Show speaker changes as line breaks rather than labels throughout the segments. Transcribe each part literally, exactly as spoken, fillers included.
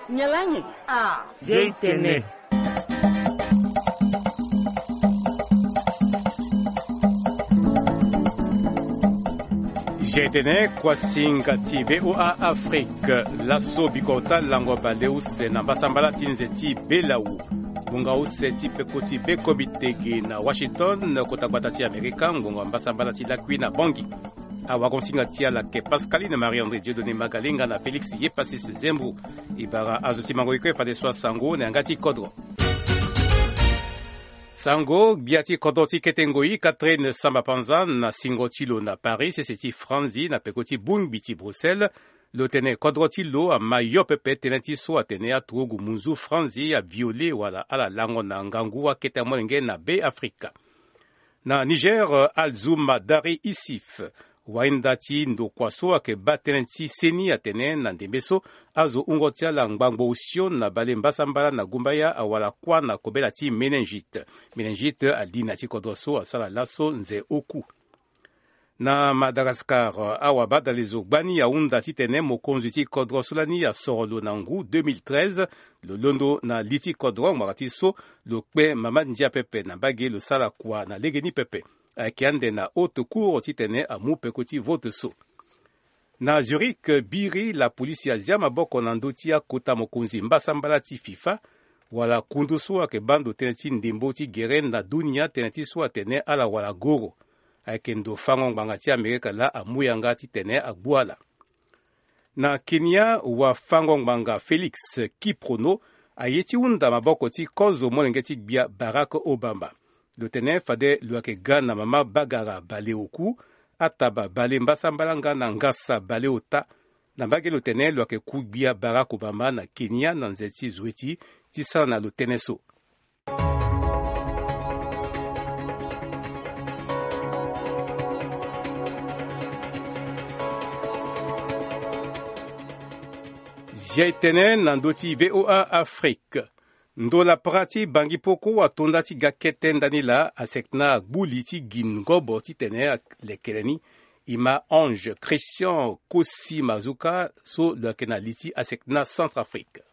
Nyalanyi.
Ah.
Zeitene.
Jetene kwa singa ti V O A Afrique laso bikota lango baleuse na basambala tinze ti belau bunga use ti pekoti beko bitege na Washington kota kwata ti Amerika ngongo basambala ti lakwi na bongi awa konsinga ti ala ke Pascaline Marie-André Dieudonné Magalenga na Félix Yepasis Zembru ibara azuti mango iko fa de swa sango na ngati kodro Sango, biati kodoti ketengoi, Catherine Samba-Panza, na Singotilo na Paris, et c'est Franzi, na pekoti Bungbiti Bruxelles, le tene kodrotilo a mayopepe tenentiso a tene a trogu munzu Franzi a violé wala ala lango na ngangua ketemolenge na B Afrika. Na Niger, Alzuma Dari Isif, waindati ndo kwaso ake ba tenenti seni a tene na ndembeso, azo ungotia la ngbango usio na bale mbasambala na gumbaya awala kwa na kobela ti meningite. Meningite alina ti kodroso asala laso nze oku. Na Madagascar, awa bada lezo gbani ya unda ti tene mokonzu ti kodroso lani ya sorolo na ngu deux mille treize, le londo na liti kodro marati so, lo kwe mama ndia pepe na bage lo sala kwa na legeni pepe. Akiande na haute cour ti tene amu pekoti vote so. Na Zurich, biri la polisi ya zia maboko na ndoti ya kota mokonzi mbasambala ti FIFA, wala kundu so ake bando tene ti ndembo ti geren na dunia tene ti so atene ala wala goro. Ake ndo fango ngbanga ti Amerika la amuyanga ti tene agbuala. Na Kenya, wa fango ngbanga Felix Kiprono, ayeti unda maboko ti kozo molenge ti bia Barack Obama. Le tene fade luake gana mama bagara bale oku, ataba bale mbasambalanga na ngasa bale ota, na bage le tene luake kubia Barack Obama na Kenya na nzeti zweti, ti sa na le tene so. Jaitene nandoti V O A Afrique. Ndo la prati bangi poko wa tonda ti gakete ndani la asekna gbuli ti gingobo ti tene lekeleni ima Ange Christian Kosi Mazuka so lekena liti asekna Centrafrique.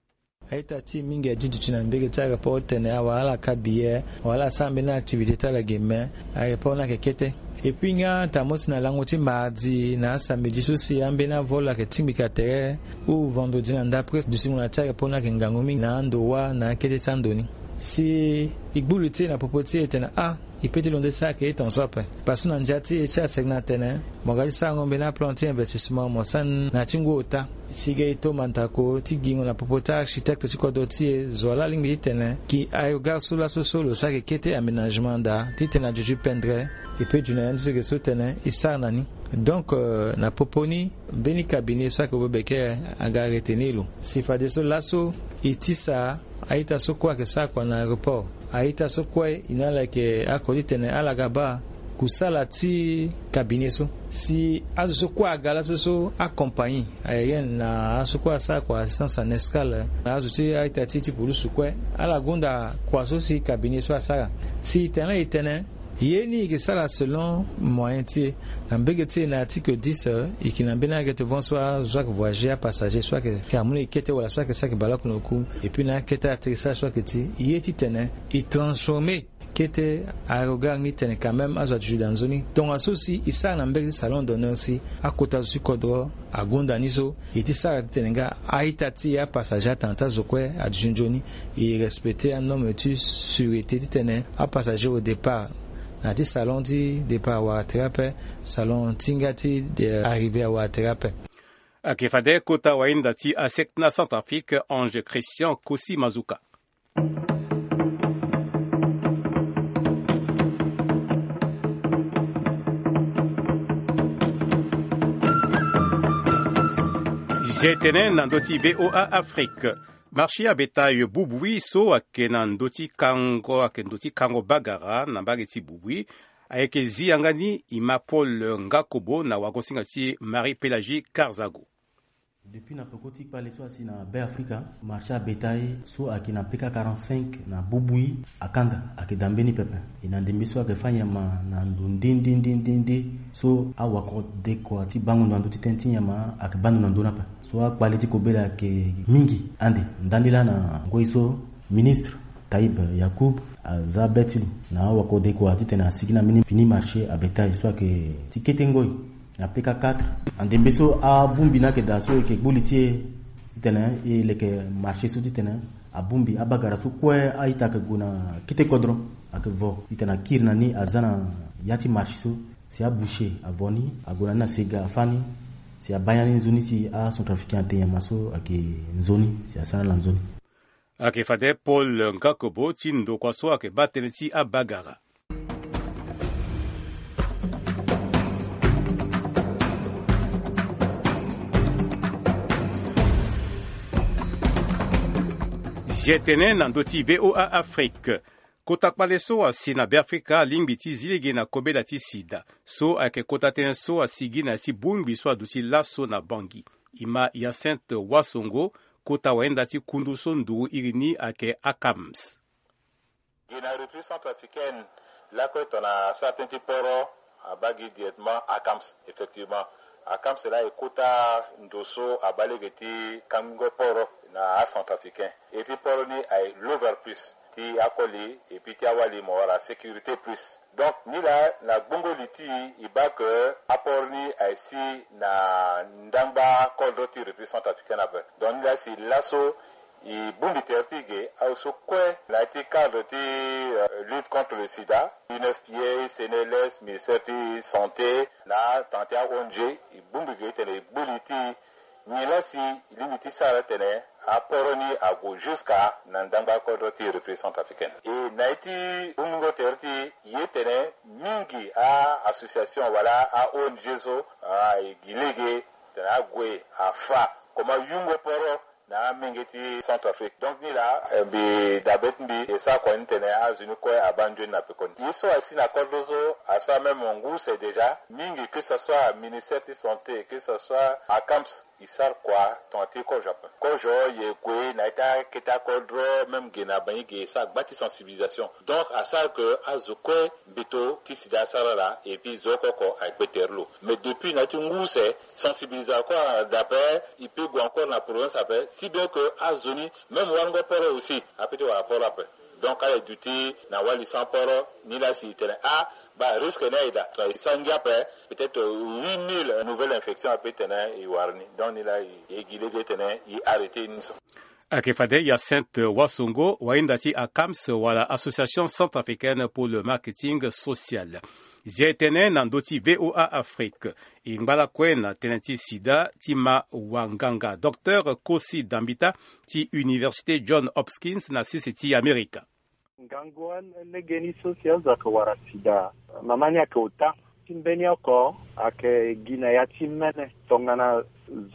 Aita ti mingi ya jitu china mbege taga po tene wala kabiye wala sambe na activité taga gemme ay po na kekete. Et puis nga tamos na lango ti mardi na samedi so si ambe na vola ke timbika tere ou vendredi na d'après du simon na taga po na kengango mingi na ndowa na kete tandoni. Si igbulu ti na popoti etena a ipeti londe sa ke etan sope parce na njati e cha segna tene moga sa ngombe na planter investissement mo san na tingota sige to mantako ti gingo na popota architecte ti kodoti zola lingi tene ki ayo gar sula so solo sa ke kete aménagement da ti tena juju pendre et puis du nan se so tene isa nani donc euh, na poponi beni cabinet sa ko beke aga retenilo si fa de so laso itisa aita so kwa ke sa kwa na aéroport aita so kwa inala ke akodi tene ala gaba kusala ti cabinet so si azo so kwa gala so so accompagner ayen na aso kwa sa kwa assistance en escale azo ti aita ti ti pulusu kwa ala gonda kwa so si cabinet so asara si tene itene yeni ke sala selon moyen ti ambege ti na article dix et qui n'a bien que te vont soit soit voyager passager soit que kamune kete wala soit que ça que bala kuno ku et puis na kete atterrissage soit que ti yeti tene et transformer kete aérogar ni tene quand même azo du dans zone donc associé isa na mbege salon d'honneur si akota su kodro agonda niso et ti sa tenenga aitati ya passager tanta zokwe adjunjoni et respecter un norme tu sûreté ti tene a passager au départ na ti salon di départ wa thérapie salon tingati de arriver wa thérapie
akifade kota wainda ti asekna Centrafrique Ange Christian Kosi Mazuka. Jetene nandoti V O A Afrique. Marché à bétail bouboui so ake na ndoti kango ake ndoti kango bagara na bageti bouboui ayeke ziangani ima Paul Ngakobo na wagosinga ti Marie-Pélagie Karzago.
Depuis na pekoti pale so asi na B Africa marché à bétail so ake na P K quarante-cinq na bouboui akanga ake dambeni pepe ina ndembi so ake fanya ma na ndindindindindi so awako de ko ti bango na ndoti tenti nyama ake bandu na ndona pa soit quality kobela ke mingi ande ndandila na ngoiso ministre Taïb Yacoub aza betilu na wakode kwa titena sigina mini fini marché à bétail soit que tikete ngoi na P K quatre andembeso a bumbi na ke daso ke bolitier titena e le ke marché so titena a bumbi abagara su kwe aita ke guna kite kodro ak vo titena kirna ni azana yati marché so si a bouché a boni a guna na sega fani si a bayani zoni si a son trafiquant te yamaso ak nzoni si a sana la nzoni
ake fade Paul Ngakobo tindo kwa so ake bateleti a bagara. Jetene nandoti V O A Afrique. Kota kpale so a sina Afrika limbiti zilege na kobe dati sida. So ake kota ten so a sigi na ti bumbi so aduti laso na bangi. Ima Hyacinthe Wasongo kota waenda ti kundu so ndu irini ake ACAMS.
Gina reprise centrafricaine, là que on a certains types poro à bagui directement ACAMS, effectivement. ACAMS là est kota ndoso à balegeti kango poro na centrafricain. Et ti poro ni ay l'over plus. Ti akoli et puis ti awali mo la sécurité plus. Donc ni la na bongo liti iba que aporni ici na ndamba kodro ti reprise centrafricaine abe. Donc là c'est l'asso i bundi tertige also kwe la ti cadre ti uh, lutte contre le sida U N F P A C N L S ministère de santé na tante a O N G i bundi ge tene buliti ni la si limiti sara tene a poroni a go jusqu'à nandanga kodro ti reprise centrafricaine et naiti bungo terti yetene mingi a association voilà a O N G so a gilege tene a gwe a fa koma yungo poro na mingeti Centrafrique. Donc ni là bi dabet bi et ça quoi n'tene a zunu quoi abandonné na pekon. Ils sont assis na cordozo à ça même mon goût c'est déjà mingi que ce soit ministère de santé que ce soit à camps ils savent quoi tenter ko Japon. Ko jo ye kwe na ita keta kodro même gena bani ge ça bâti sensibilisation. Donc à ça que azoko bito ti sida sarala et puis zoko ko avec peterlo. Mais depuis na tungu c'est sensibiliser quoi d'après il peut encore la province après si bien que à zoni même wango poro aussi après wa poro après. Donc à duty na wali sans poro ni la si tene a ba risque naida sangi après peut-être huit mille nouvelles infections après tene et warni donc ni la et gilege tene i arrêter ni so
Akefade Hyacinthe Wasongo waindati ACAMS wala Association centrafricaine pour le marketing social. Jetene nandoti V O A Afrique. Ingbala kwena tenenti sida tima wanganga. Docteur Kosi Dambita ti Université John Hopkins na sisiti Amerika.
Ngangwan negeni social zaka wara sida. Mamani ake uta. Timbeni ako ake gina ya timene. Tongana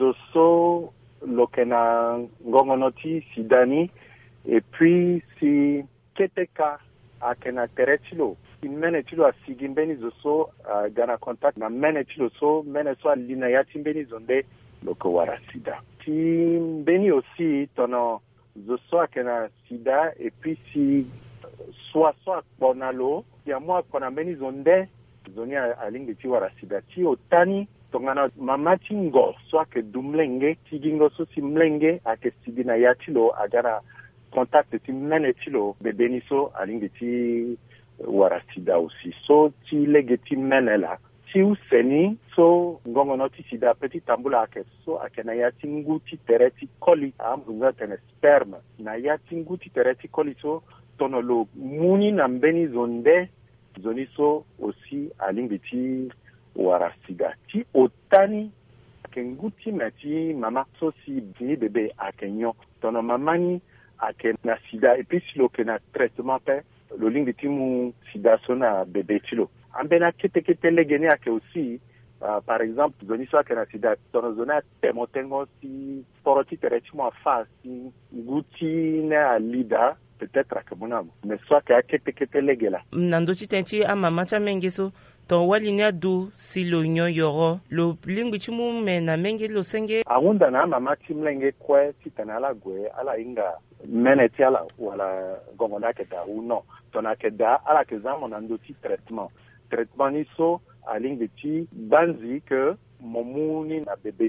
zoso lokena ngongonoti sidani. Et puis si keteka ake na teretilo. Mene chilo a sigimbeni zoso uh, gana contact na mene chilo so mene so alina ya timbeni zonde loko wara sida. Timbeni aussi tono zoso akena sida et puis si soit soit bonalo ya moi kona meni zonde zoni alingi ti wara sida ti otani tongana mamati ngo so ke dumlenge tigingo so si mlenge ake sidina ya tilo agara contact ti mene tilo bebeniso alingi ti wara sida aussi so ti legeti menela ti useni so ngongo noti sida petit tambula ake so ake na yati nguti tereti koli ambrunga tene sperme na yati nguti tereti koli so tono lo muni na mbeni zonde zoni so aussi alingiti wara sida ti otani ake nguti mati mama so si bini bebe ake nyo tono mamani ake na sida et puis si lo ke na traitement pe le ligne de timu sida sona bébé tilo ambena kete kete legene ake aussi uh, par exemple zoni so ake na sida tono zona temotengo si poroti teretimo fa si guti na lida peut-être ake monamo mais so ake kete kete legela
nando tenti ama mata mengeso ton wali nya du silo nyo yoro lo lingu chimu mena menge lo senge
awunda na mama timlenge kwe titanala gwe ala inga mene tiala wala gongona keda uno tona keda ala kezamo na ndoti traitement traitement ni so alingi ti banzi que momuni na bebetimo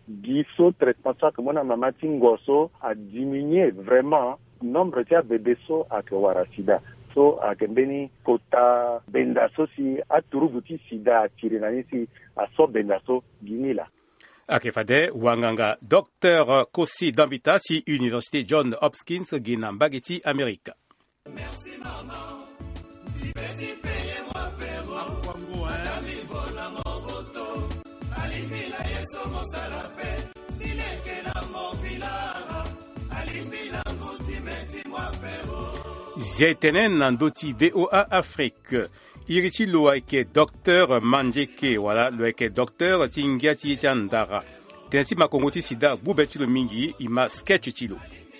giso traitement ça que mona mamati ngoso a diminué vraiment nombre de bébés so à wara sida so akembeni kota bendaso si aturubuti sida atirinani si aso bendaso ginila
akefade wanganga docteur Kosi Dambita si Université John Hopkins ginambagiti Amerika.
Merci maman, petit payez-moi péro, madame Yvonne Moroto, alimila yeso mosalape, ileke na movilara, alimila nguti meti mwa péro.
Jetenen nandoti V O A Afrique. Iriti lo eke docteur Manjeke, voilà, lo eke docteur Tingiati Chandara. Tensi makongoti sida bubetilo mingi ima sketch chilo.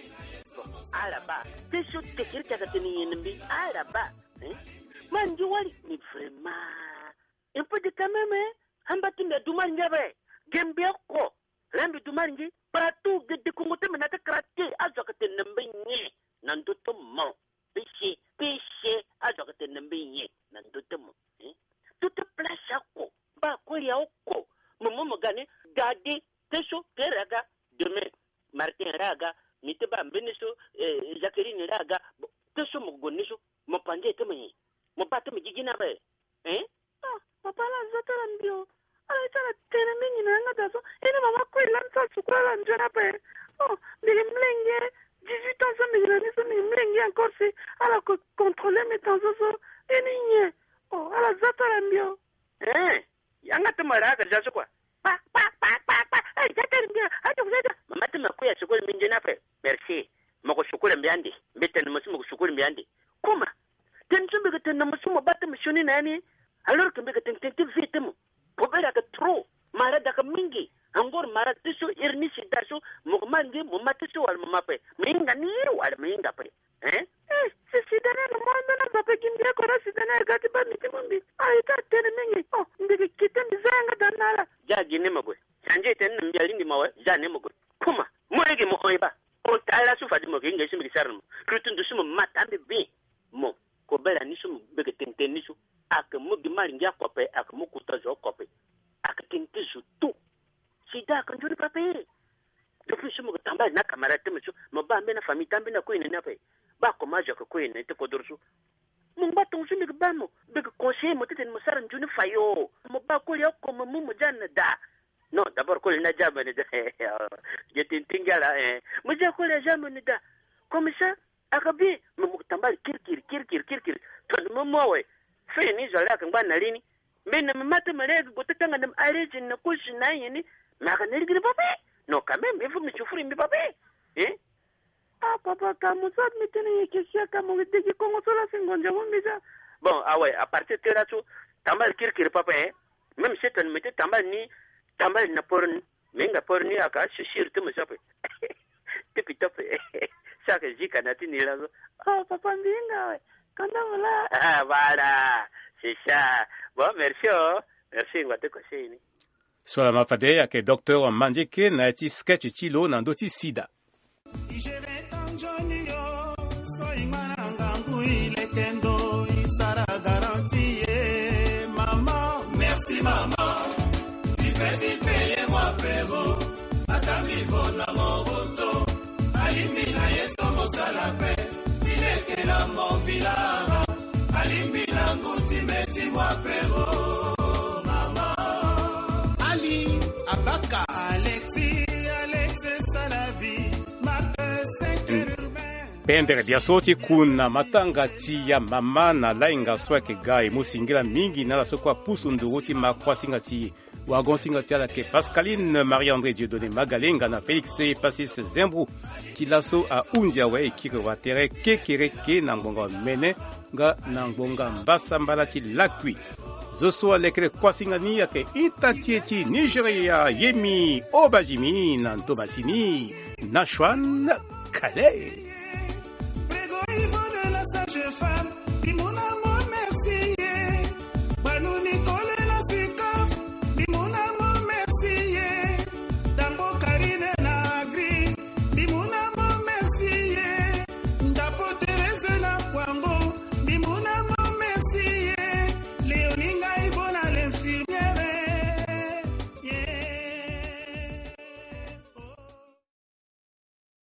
Alaba, teso tekirita kateni yenembi, alaba, eh? Manji wali ni vraiment. Un peu de quand même, hein? Hambati me dumari ngabe, gembia ko, lambi dumari ngi, partout de dekungote menata krate, azokate nembe nye, nandoto mo, péché, péché, azokate nembe nye, nandoto mo, eh? Toute place ako, ba ko ya oko, momo mogane, gade, teso, teraga, demain, Martin Raga, miteba mbeniso eh, Jacqueline Raga teso mugoniso mopande temenyi mopate mjigina be eh ah papa la zotara ndio ala tara tena mingi na ngata so ina mama ko ilanza sukala njana be oh ndile mlenge dix-huit ans so migirani so mlenge encore si ala ko contrôler mes temps so eninye oh ala zotara ndio eh yanga temaraga jaso kwa pa pa pa pa pa ay jatara ndio ato zeta mama temakuya sukol minjena pe merci mako shukuru mbiandi mbeten musu mako shukuru mbiandi kuma tenzu mbegeten na musu mabata mshoni nani alors que mbegeten tenti vitemo pobera ka tro mara daka mingi angor mara tisu irni sidasu mugmangi mumatisu wal mumape minga ni wal minga pe eh eh si sidana no manda na bape kindia kora sidana gati ba mitimumbi ayita tene mingi oh mbege kitem zanga danala jagi ne magwe sanje ten mbialindi mawe jane magwe kuma mwege mo oiba o tala su fadi mo kinga simi sarmo krutun du sumo matambe bi mo ko bela ni sumo bege tenten ni su ak mo gi mari ngia kope ak mo kuta zo kope ak tenten su tu sida kan juri pape depuis sumo tamba na kamera te musu mo ba mbena fami tambe na ko ine na pe ba ko majo ko ine te ko dorsu mo ba ton su mi ba mo bege conseil mo teten mo saran juni fayo mo ba ko ya ko mo mo janna da non, d'abord, quand il n'a jamais dit, je t'intingala, hein. Mais j'ai quoi les jamais dit. Comme ça, Arabi, me mutambal kirkir, kirkir, kirkir. Tout le moment, ouais. Fait ni zola quand on a lini. Mais ne me mate ma règle, goûte tant de m'arrêter, ne couche naïni. Ma canelle de papa. Non, quand même, il faut me souffrir, mes papa. Hein? Ah, papa, quand vous êtes maintenant, qu'est-ce qu'il y a comme vous dites que comment ça la seconde, j'avoue, mais ça. Bon, ah ouais, à partir de là, tambal kirkir, papa, hein. Même si tu ne mettais tambal ni. Tambal na porn menga porni aka shishir tu musape tipi tope saka jika natini lazo oh papa mbinga kanda mala ah voilà c'est ça bon merci oh merci ngate ko shini
Sola mafade yake docteur Manjeke na eti sketch chilo na ndoti sida
Ijere tanjoni yo so imana ngangu ile kendo isara garantie maman merci maman Petit payez-moi péro, madame Yvonne Moroto, alimila yeso mosalape, ileke na movilara, alimila nguti meti mwa péro, mama. Ali, Abaka, Alexis, Alexis Salavi, Marc Saint-Urbain.
Pendere dia soti kuna matanga ti ya mama na lainga swake gai musingila mingi na la sokwa pusu nduruti makwa singa ti wagon singa ti ala ke Pascaline Marie-André Dieudonné Magalenga na Félix Passis Zembru ki laso a unja we kire watere kekere ke na ngonga mene nga na ngonga mbasa mbala ti lakwi zoso alekele kwa singa ni yake itatie ti Nigeria Yemi Obajimi na Ntomasini Nashwan Kale